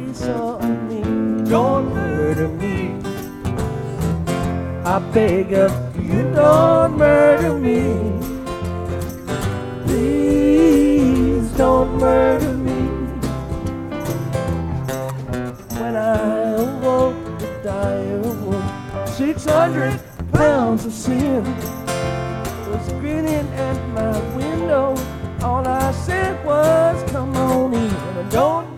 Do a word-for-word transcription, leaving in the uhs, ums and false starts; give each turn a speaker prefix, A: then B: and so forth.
A: piece of me. Don't murder me. I beg of you, don't murder me. Please don't murder me. When I awoke, the dire awoke. Six hundred pounds of sin was grinning at my window. All I said was, come on in. Don't